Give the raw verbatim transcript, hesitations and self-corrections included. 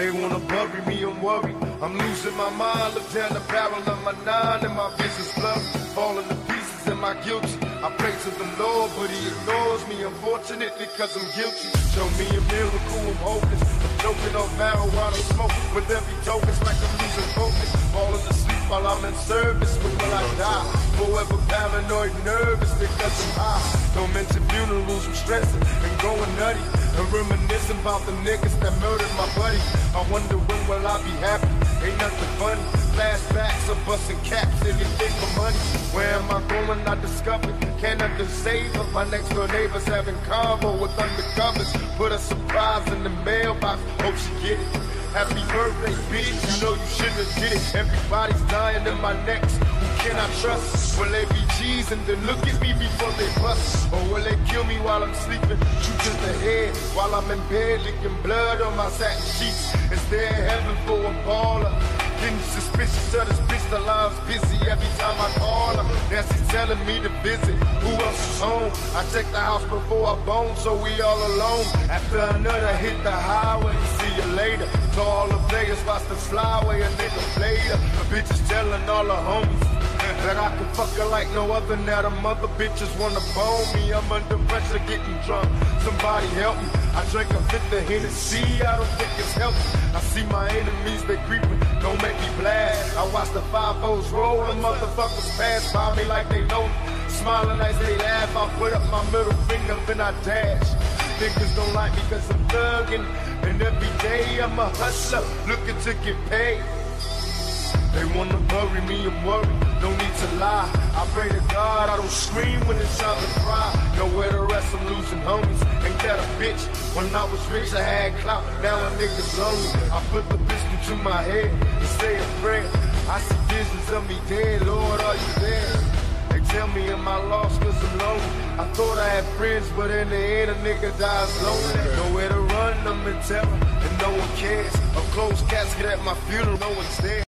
They wanna bury me, I'm worried. I'm losing my mind, look down the barrel of my nine and my vision's blurry. Falling to pieces, am I guilty? I pray to the Lord, but he ignores me, unfortunately, cause I'm guilty. Show me a miracle, I'm hopeless. I'm choking on marijuana smoke. With every token, it's like I'm losing focus. Falling asleep while I'm in service, when will I die? Forever paranoid, nervous because I'm high. Don't mention funerals, I'm stressing and going nutty. And reminiscing about the niggas that murdered my buddy. I wonder when will I be happy? Ain't nothing funny. Flashbacks of busting caps, anything for money. Where am I going? I discovered. Can't nothing save of my next door neighbors having combo with undercovers. Put a surprise in the mailbox, hope she get it. Happy birthday, bitch, you know you shouldn't have did it. Everybody's dying in my necks, who can I trust? Will they be G's and then look at me before they bust? Or will they kill me while I'm sleeping, shoot to the head while I'm in bed, licking blood on my satin sheets? Is there heaven for a baller? Getting suspicious of this bitch, the line's busy every time I call her. Nancy's telling me to visit, who else is home? I check the house before I bone, so we all alone. After another hit the highway, see you later. To all the players, watch the flyway, a nigga played her. The bitch is telling all the homies that I can fuck her like no other. Now the mother bitches wanna bone me. I'm under pressure getting drunk, somebody help me. I drink a fifth of Hennessy, I don't think it's healthy. I see my enemies, they creeping, don't make me blast. I watch the five O's roll, the motherfuckers pass by me like they know me. Smiling as they laugh, I put up my middle finger, then I dash. Niggas don't like me cause I'm thugging, and every day I'm a hustler, looking to get paid. They wanna bury me, I'm worried, don't need to lie. I pray to God I don't scream when it's time to cry. Nowhere to rest, I'm losing homies. Ain't that a bitch? When I was rich I had clout, now a nigga's lonely. I put the pistol to my head and say a prayer. I see visions of me dead, Lord, are you there? They tell me am I lost cause I'm lonely. I thought I had friends, but in the end a nigga dies lonely. Nowhere to run, I'm in terror, and no one cares. A closed casket at my funeral, no one's there.